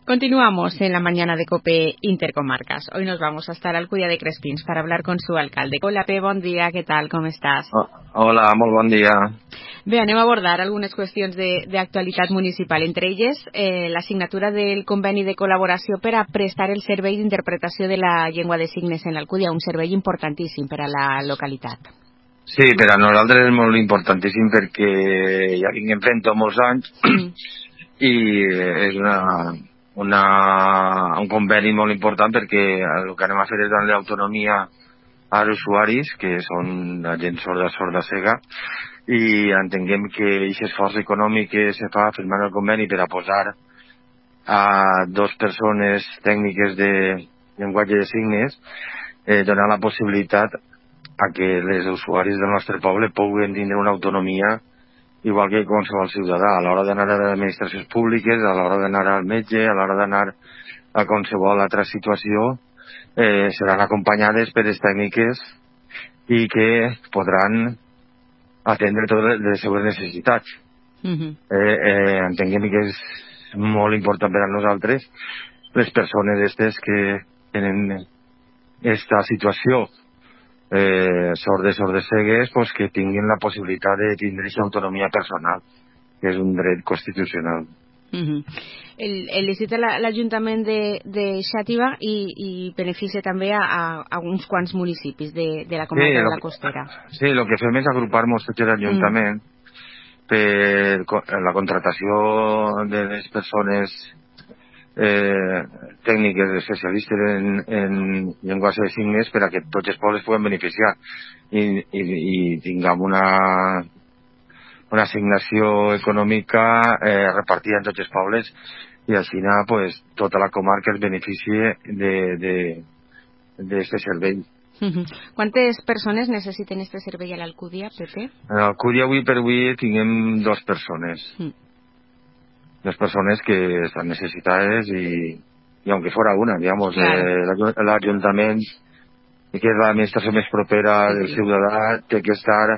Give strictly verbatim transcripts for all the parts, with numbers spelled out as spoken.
Continuamos en la mañana de COPE Intercomarcas. Hoy nos vamos hasta la Alcúdia de Crespins para hablar con su alcalde. Hola, Pe, bon dia, què tal, com estàs? Oh, hola, molt bon dia. Bé, anem a abordar algunes qüestions d'actualitat municipal, entre elles eh, la signatura del conveni de col·laboració per a prestar el servei d'interpretació de la llengua de signes en l'Alcúdia, un servei importantíssim per a la localitat. Sí, per a nosaltres és molt importantíssim perquè ja vinguem fent molts anys mm. i és una, una, un conveni molt important perquè el que anem a fer és donar l'autonomia als usuaris, que són la gent sorda, sorda, cega, i entenguem que aquest esforç econòmic que se fa firmant el conveni per a posar a dos persones tècniques de llenguatge de signes, eh, donar la possibilitat a que les usuaris del nostre poble puguen tindre una autonomia igual que qualsevol ciutadà, a l'hora d'anar a les administracions públiques, a l'hora d'anar al metge, a l'hora d'anar a qualsevol altra situació, eh, seran acompanyades per les tècniques i que podran atendre totes les seves necessitats. Uh-huh. eh, eh, entenguem que és molt important per a nosaltres les persones aquestes que tenen aquesta situació eh, sordes, sordes, cegues, pues que tinguin la possibilitat de tindre aquesta autonomia personal, que és un dret constitucional. Uh-huh. El, el licita l'Ajuntament de, de Xàtiva i, i beneficia també a, a, a uns quants municipis de, de la comarca sí, de la Costera. Sí, el que fem és agrupar-nos tots l'Ajuntament mm. per la contratació de les persones eh, tècniques especialistes en, en llenguatge de signes per a que tots els pobles puguen beneficiar i, i, i tinguem una una assignació econòmica eh, repartida en tots els pobles i al final pues, tota la comarca es beneficie d'aquest servei. Uh-huh. Quantes persones necessiten aquest servei a l'Alcúdia, Pepe? A l'Alcúdia avui per avui tinguem dos persones. Uh-huh. Dos persones que estan necessitades i, i aunque fuera una, digamos, claro. eh, l'Ajuntament, que és l'administració més propera sí, del sí. ciutadà, té que estar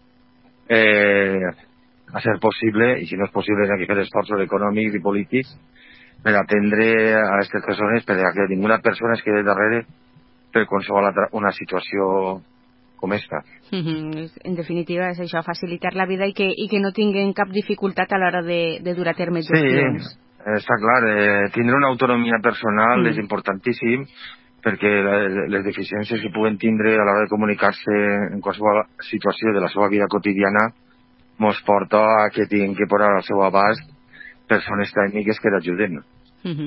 eh, a ser possible, i si no és possible hi ha que fer esforços econòmics i polítics per atendre a aquestes persones, per a que ninguna persona es quede darrere per qualsevol una situació com esta. Uh-huh. En definitiva és això, facilitar la vida i que, i que no tinguin cap dificultat a l'hora de, de dur a terme gestions. Sí, està clar, eh, tindre una autonomia personal mm. és importantíssim perquè les deficiències que puguen tindre a l'hora de comunicar-se en qualsevol situació de la seva vida quotidiana mos porta a que tinguin que posar al seu abast persones tècniques que l'ajuden. Uh-huh.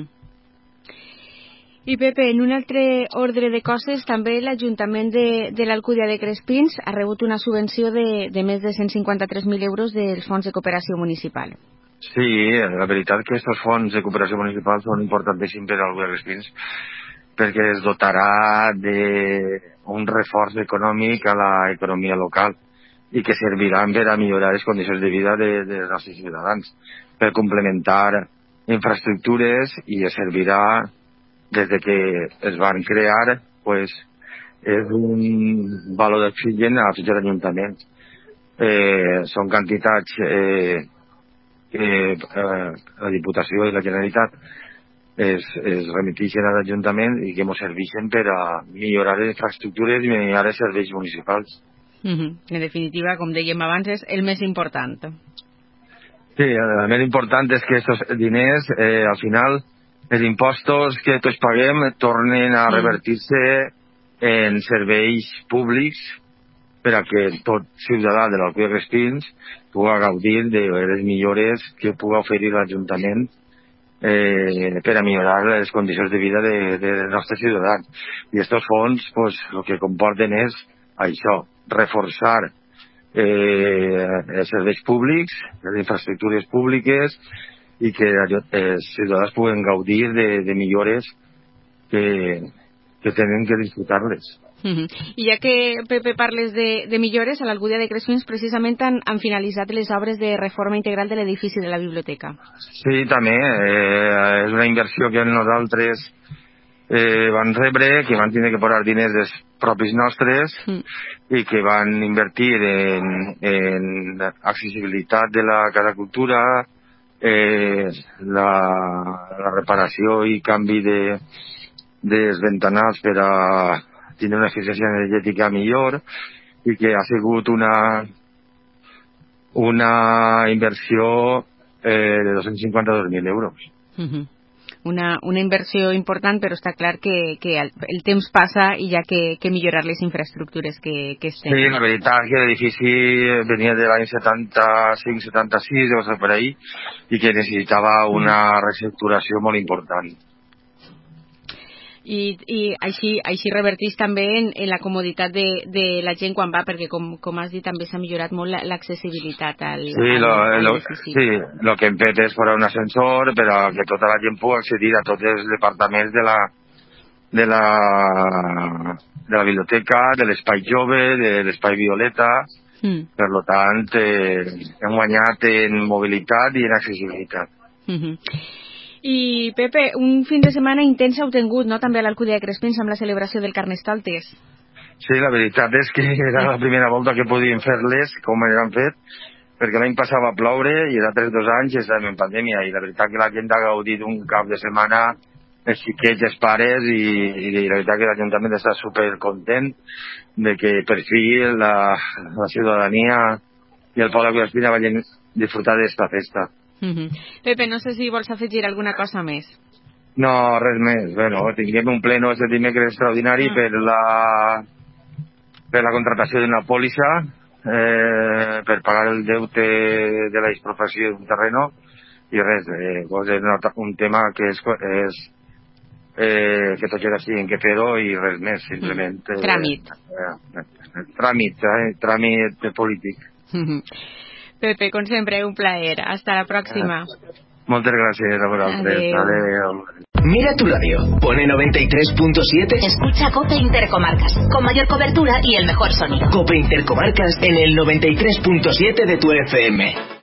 I Pepe, en un altre ordre de coses, també l'Ajuntament de, de l'Alcúdia de Crespins ha rebut una subvenció de, de més de cent cinquanta-tres mil euros dels fons de cooperació municipal. Sí, la veritat que aquests fons de cooperació municipal són importantíssims per a l'Alcúdia de Crespins perquè es dotarà d'un reforç econòmic a l'economia local i que serviran per a millorar les condicions de vida de, dels nostres ciutadans, per complementar infraestructures i servirà des de que es van crear, pues, és un valor d'oxigen a tots els ajuntaments. Eh, són quantitats eh, que eh, la Diputació i la Generalitat es, es remetixen a l'Ajuntament i que ens serveixen per a millorar les infraestructures i millorar els serveis municipals. Uh-huh. En definitiva, com dèiem abans, és el més important. Sí, el més important és que aquests diners, eh, al final, els impostos que tots paguem tornen a revertir-se en serveis públics per a que tot ciutadà de l'Alcúdia de Crespins pugui gaudir de les millores que pugui oferir l'Ajuntament eh, per a millorar les condicions de vida de, de, dels nostres ciutadans. I aquests fons, pues, el que comporten és això, reforçar eh, els serveis públics, les infraestructures públiques, i que els ciutadans puguen gaudir de, de millores que, que tenen que disfrutar-les. Uh-huh. I ja que, Pepe, parles de, de millores, a l'Alcúdia de Crespins precisament han, han finalitzat les obres de reforma integral de l'edifici de la biblioteca. Sí, també. Eh, és una inversió que nosaltres eh, van rebre, que van tenir que posar diners dels propis nostres mm. i que van invertir en, en accessibilitat de la Casa Cultura, eh, la, la reparació i canvi de, dels ventanals per a tenir una eficiència energètica millor, i que ha sigut una una inversió eh, de dos-cents cinquanta-dos mil euros. Uh-huh. Una, una inversió important, però està clar que, que el, el temps passa i hi ha que, que millorar les infraestructures que, que estem. Sí, la veritat que l'edifici venia de l'any setanta-cinc setanta-sis, deu ser per ahí, i que necessitava una reestructuració molt important. I, i així, així reverteix també en, en la comoditat de, de la gent quan va, perquè com, com has dit també s'ha millorat molt l'accessibilitat al, sí, al, lo, a lo, l'edifici. Sí, el que hem fet és posar un ascensor per a que tota la gent pugui accedir a tots els departaments de la de la de la biblioteca, de l'espai jove, de l'espai violeta. Mm. Per lo tant, eh, hem guanyat en mobilitat i en accessibilitat. Mm-hmm. I, Pepe, un fin de setmana intens heu tingut, no?, també a l'Alcúdia de Crespins amb la celebració del Carnestoltes. Sí, la veritat és que era la primera volta que podíem fer-les, com han fet, perquè l'any passat va ploure i els altres dos anys estàvem en pandèmia, i la veritat que la gent ha gaudit un cap de setmana, els xiquets, els pares, i, i la veritat que l'Ajuntament està supercontent de que per fi la, la ciutadania i el poble de Crespins vagin disfrutar d'esta festa. Mm-hmm. Pepe, no sé si vols afegir alguna cosa més. No, res més. Bueno, tinguem un pleno este dimecres extraordinari ah. per la per la contratació d'una pòlissa eh, per pagar el deute de la expropiació d'un terreno i res, eh, és un tema que és, és eh, que tots els tinguin que fer-ho i res més, simplement eh, tràmit eh, eh, tràmit, eh, tràmit polític. Pepe, com sempre, un plaer. Hasta la próxima. Moltes gràcies a vosaltres. Adeu. Mira tu radio, pone noventa y tres punto siete. Escucha Cope Intercomarcas, con mayor cobertura y el mejor sonido. Cope Intercomarcas en el noventa y tres punto siete de tu F M.